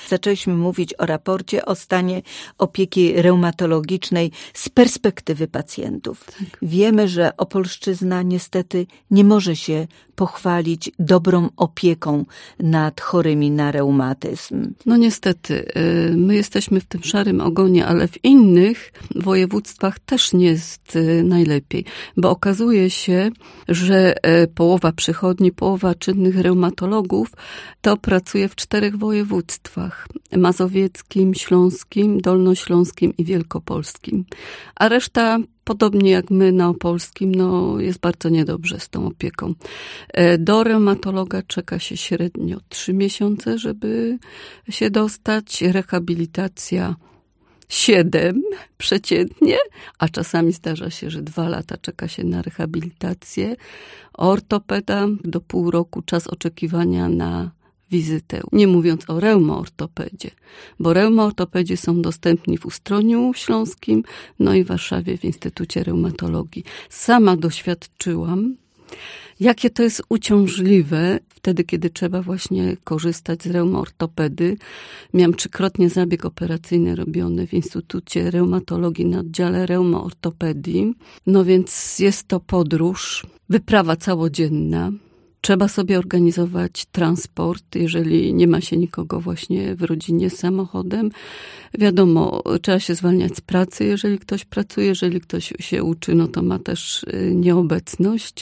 zaczęliśmy mówić o raporcie o stanie opieki reumatologicznej z perspektywy pacjentów. Tak. Wiemy, że Opolszczyzna niestety nie może się pochwalić dobrą opieką nad chorymi na reumatyzm. No niestety, my jesteśmy w tym szarym ogonie, ale w innych województwach też nie jest najlepiej, bo okazuje się, że połowa przychodni, połowa czynnych reumatologów to pracuje w 4 województwach: mazowieckim, śląskim, dolnośląskim i wielkopolskim. A reszta, podobnie jak my na opolskim, jest bardzo niedobrze z tą opieką. Do reumatologa czeka się średnio 3 miesiące, żeby się dostać. Rehabilitacja 7 przeciętnie, a czasami zdarza się, że 2 lata czeka się na rehabilitację. Ortopeda do pół roku czas oczekiwania na wizytę. Nie mówiąc o reumaortopedzie, bo reumaortopedzi są dostępni w Ustroniu Śląskim, i w Warszawie w Instytucie Reumatologii. Sama doświadczyłam, jakie to jest uciążliwe wtedy, kiedy trzeba właśnie korzystać z reumaortopedy. Miałam 3-krotnie zabieg operacyjny robiony w Instytucie Reumatologii na oddziale reumaortopedii. Więc jest to podróż, wyprawa całodzienna. Trzeba sobie organizować transport, jeżeli nie ma się nikogo właśnie w rodzinie z samochodem. Wiadomo, trzeba się zwalniać z pracy, jeżeli ktoś pracuje, jeżeli ktoś się uczy, to ma też nieobecność.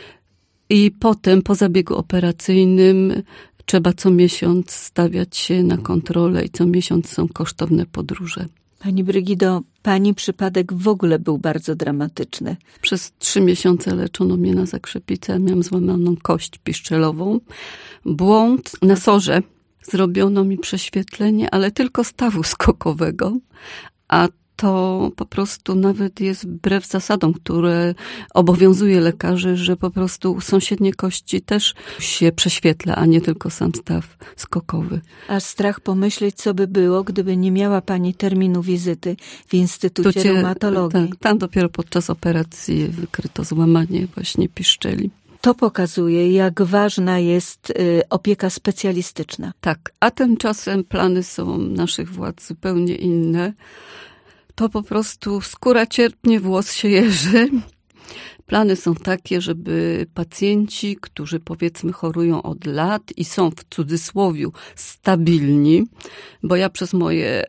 I potem po zabiegu operacyjnym trzeba co miesiąc stawiać się na kontrolę i co miesiąc są kosztowne podróże. Pani Brygido, pani przypadek w ogóle był bardzo dramatyczny. Przez 3 miesiące leczono mnie na zakrzepicę, miałam złamaną kość piszczelową. Błąd na sorze. Zrobiono mi prześwietlenie, ale tylko stawu skokowego, a to po prostu nawet jest wbrew zasadom, które obowiązuje lekarzy, że po prostu sąsiednie kości też się prześwietla, a nie tylko sam staw skokowy. Aż strach pomyśleć, co by było, gdyby nie miała pani terminu wizyty w Instytucie Reumatologii. Tak, tam dopiero podczas operacji wykryto złamanie właśnie piszczeli. To pokazuje, jak ważna jest opieka specjalistyczna. Tak, a tymczasem plany są naszych władz zupełnie inne. To po prostu skóra cierpnie, włos się jeży. Plany są takie, żeby pacjenci, którzy powiedzmy chorują od lat i są w cudzysłowiu stabilni, bo ja przez moje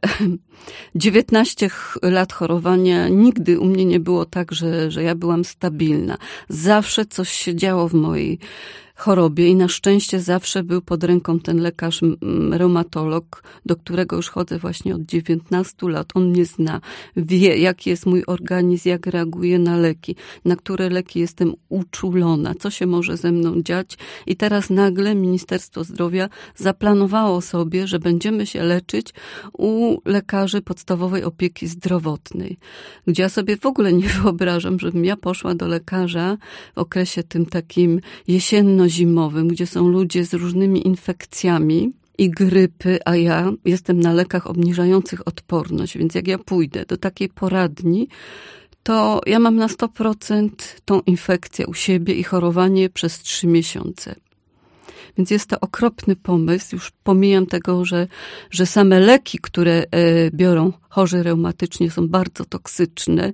19 lat chorowania nigdy u mnie nie było tak, że ja byłam stabilna. Zawsze coś się działo w mojej chorobie i na szczęście zawsze był pod ręką ten lekarz reumatolog, do którego już chodzę właśnie od 19 lat. On mnie zna, wie jaki jest mój organizm, jak reaguje na leki, na które leki jestem uczulona, co się może ze mną dziać. I teraz nagle Ministerstwo Zdrowia zaplanowało sobie, że będziemy się leczyć u lekarzy podstawowej opieki zdrowotnej, gdzie ja sobie w ogóle nie wyobrażam, żebym ja poszła do lekarza w okresie tym takim jesienno-zimowym, gdzie są ludzie z różnymi infekcjami i grypy, a ja jestem na lekach obniżających odporność, więc jak ja pójdę do takiej poradni, to ja mam na 100% tą infekcję u siebie i chorowanie przez 3 miesiące. Więc jest to okropny pomysł. Już pomijam tego, że same leki, które biorą chorzy reumatycznie, są bardzo toksyczne.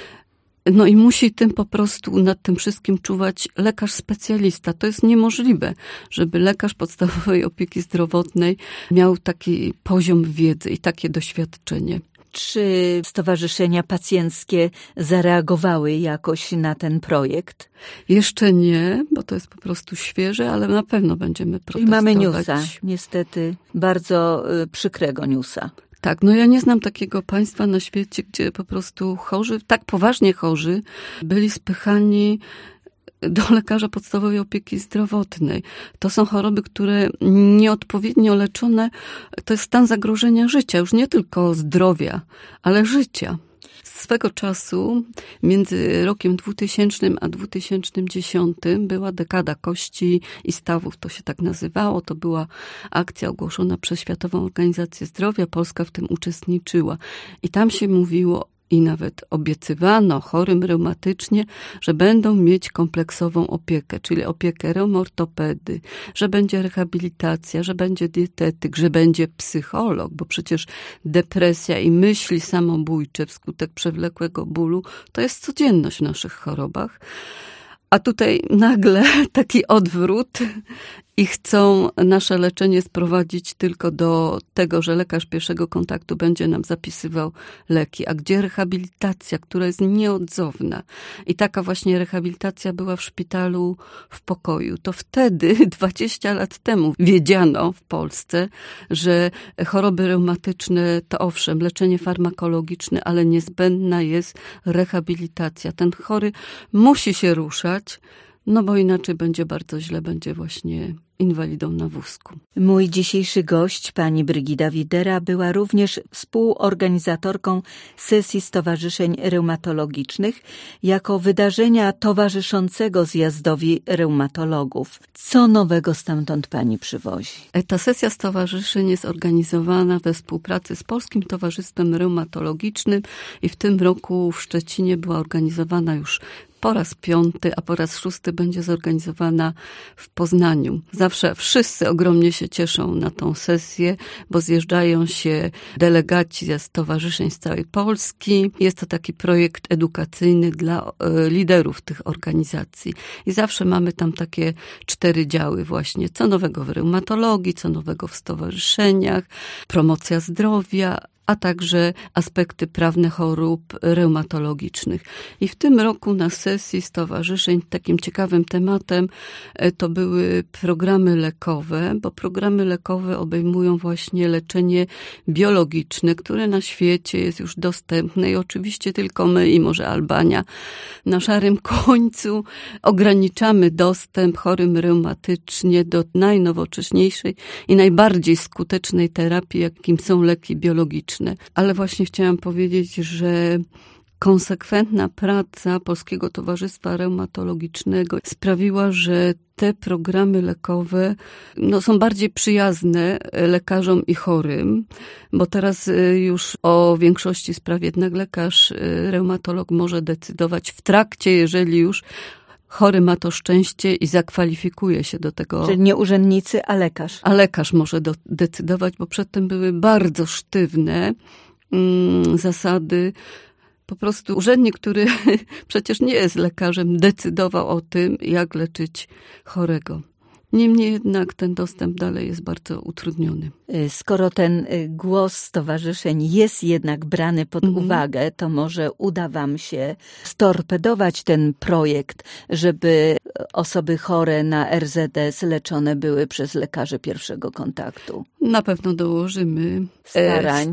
I musi tym po prostu nad tym wszystkim czuwać lekarz specjalista. To jest niemożliwe, żeby lekarz podstawowej opieki zdrowotnej miał taki poziom wiedzy i takie doświadczenie. Czy stowarzyszenia pacjenckie zareagowały jakoś na ten projekt? Jeszcze nie, bo to jest po prostu świeże, ale na pewno będziemy protestować. I mamy newsa, niestety bardzo przykrego newsa. Tak, ja nie znam takiego państwa na świecie, gdzie po prostu chorzy, tak poważnie chorzy, byli spychani do lekarza podstawowej opieki zdrowotnej. To są choroby, które nieodpowiednio leczone, to jest stan zagrożenia życia, już nie tylko zdrowia, ale życia. Swego czasu, między rokiem 2000 a 2010 była dekada kości i stawów, to się tak nazywało. To była akcja ogłoszona przez Światową Organizację Zdrowia. Polska w tym uczestniczyła. I tam się mówiło i nawet obiecywano chorym reumatycznie, że będą mieć kompleksową opiekę, czyli opiekę reumortopedy, że będzie rehabilitacja, że będzie dietetyk, że będzie psycholog, bo przecież depresja i myśli samobójcze wskutek przewlekłego bólu to jest codzienność w naszych chorobach. A tutaj nagle taki odwrót i chcą nasze leczenie sprowadzić tylko do tego, że lekarz pierwszego kontaktu będzie nam zapisywał leki. A gdzie rehabilitacja, która jest nieodzowna? I taka właśnie rehabilitacja była w szpitalu w pokoju. To wtedy, 20 lat temu, wiedziano w Polsce, że choroby reumatyczne to owszem, leczenie farmakologiczne, ale niezbędna jest rehabilitacja. Ten chory musi się ruszać, no bo inaczej będzie bardzo źle, będzie właśnie inwalidą na wózku. Mój dzisiejszy gość, pani Brygida Widera, była również współorganizatorką sesji stowarzyszeń reumatologicznych jako wydarzenia towarzyszącego zjazdowi reumatologów. Co nowego stamtąd pani przywozi? Ta sesja stowarzyszeń jest organizowana we współpracy z Polskim Towarzystwem Reumatologicznym i w tym roku w Szczecinie była organizowana już po raz 5, a po raz 6 będzie zorganizowana w Poznaniu. Zawsze wszyscy ogromnie się cieszą na tą sesję, bo zjeżdżają się delegaci ze stowarzyszeń z całej Polski. Jest to taki projekt edukacyjny dla liderów tych organizacji. I zawsze mamy tam takie 4 działy właśnie. Co nowego w reumatologii, co nowego w stowarzyszeniach, promocja zdrowia, a także aspekty prawne chorób reumatologicznych. I w tym roku na sesji stowarzyszeń takim ciekawym tematem to były programy lekowe, bo programy lekowe obejmują właśnie leczenie biologiczne, które na świecie jest już dostępne i oczywiście tylko my i może Albania na szarym końcu ograniczamy dostęp chorym reumatycznie do najnowocześniejszej i najbardziej skutecznej terapii, jakim są leki biologiczne. Ale właśnie chciałam powiedzieć, że konsekwentna praca Polskiego Towarzystwa Reumatologicznego sprawiła, że te programy lekowe są bardziej przyjazne lekarzom i chorym, bo teraz już o większości spraw jednak lekarz, reumatolog może decydować w trakcie, jeżeli już chory ma to szczęście i zakwalifikuje się do tego. Czyli nie urzędnicy, a lekarz. A lekarz może decydować, bo przedtem były bardzo sztywne zasady. Po prostu urzędnik, który przecież nie jest lekarzem, decydował o tym, jak leczyć chorego. Niemniej jednak ten dostęp dalej jest bardzo utrudniony. Skoro ten głos stowarzyszeń jest jednak brany pod uwagę, to może uda wam się storpedować ten projekt, żeby osoby chore na RZS leczone były przez lekarzy pierwszego kontaktu. Na pewno dołożymy starań.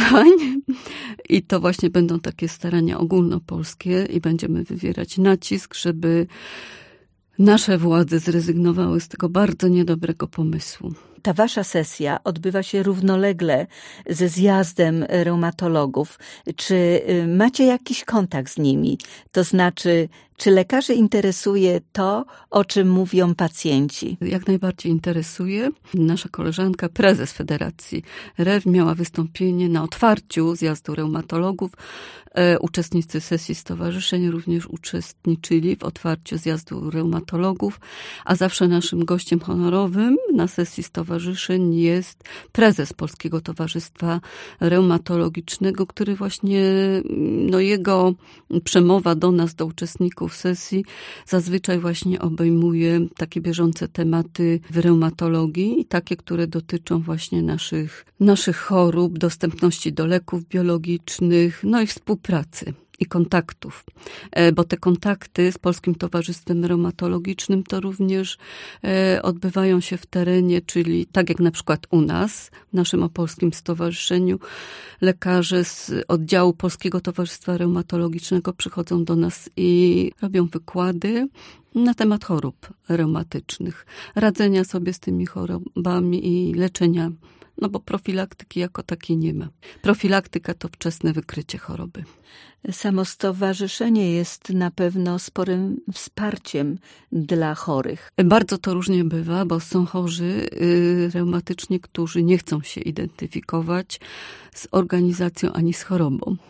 I to właśnie będą takie starania ogólnopolskie i będziemy wywierać nacisk, żeby nasze władze zrezygnowały z tego bardzo niedobrego pomysłu. Ta wasza sesja odbywa się równolegle ze zjazdem reumatologów. Czy macie jakiś kontakt z nimi? To znaczy, czy lekarzy interesuje to, o czym mówią pacjenci? Jak najbardziej interesuje. Nasza koleżanka, prezes Federacji REW miała wystąpienie na otwarciu zjazdu reumatologów. Uczestnicy sesji stowarzyszeń również uczestniczyli w otwarciu zjazdu reumatologów, a zawsze naszym gościem honorowym na sesji stowarzyszeń jest prezes Polskiego Towarzystwa Reumatologicznego, który właśnie, jego przemowa do nas, do uczestników sesji, zazwyczaj właśnie obejmuje takie bieżące tematy w reumatologii i takie, które dotyczą właśnie naszych chorób, dostępności do leków biologicznych, i współpracy i kontaktów, bo te kontakty z Polskim Towarzystwem Reumatologicznym to również odbywają się w terenie, czyli tak jak na przykład u nas, w naszym opolskim stowarzyszeniu, lekarze z oddziału Polskiego Towarzystwa Reumatologicznego przychodzą do nas i robią wykłady na temat chorób reumatycznych, radzenia sobie z tymi chorobami i leczenia, bo profilaktyki jako takiej nie ma. Profilaktyka to wczesne wykrycie choroby. Samo stowarzyszenie jest na pewno sporym wsparciem dla chorych. Bardzo to różnie bywa, bo są chorzy reumatycznie, którzy nie chcą się identyfikować z organizacją ani z chorobą.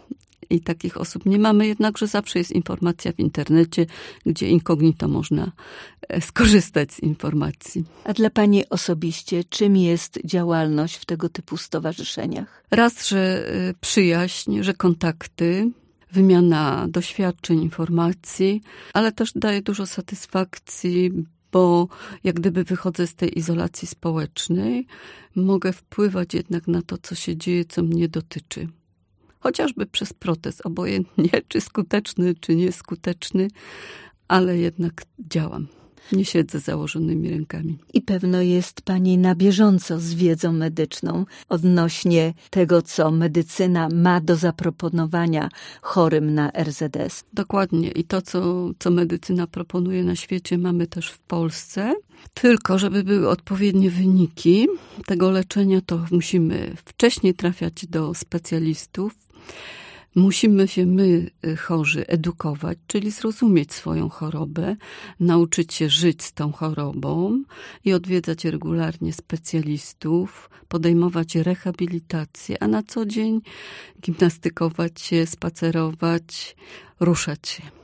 i takich osób nie mamy, jednakże zawsze jest informacja w internecie, gdzie incognito można skorzystać z informacji. A dla pani osobiście, czym jest działalność w tego typu stowarzyszeniach? Raz, że przyjaźń, że kontakty, wymiana doświadczeń, informacji, ale też daje dużo satysfakcji, bo jak gdyby wychodzę z tej izolacji społecznej, mogę wpływać jednak na to, co się dzieje, co mnie dotyczy. Chociażby przez protest, obojętnie czy skuteczny, czy nieskuteczny, ale jednak działam. Nie siedzę założonymi rękami. I pewno jest pani na bieżąco z wiedzą medyczną odnośnie tego, co medycyna ma do zaproponowania chorym na RZS. Dokładnie. I to, co medycyna proponuje na świecie, mamy też w Polsce. Tylko, żeby były odpowiednie wyniki tego leczenia, to musimy wcześniej trafiać do specjalistów. Musimy się my, chorzy, edukować, czyli zrozumieć swoją chorobę, nauczyć się żyć z tą chorobą i odwiedzać regularnie specjalistów, podejmować rehabilitację, a na co dzień gimnastykować się, spacerować, ruszać się.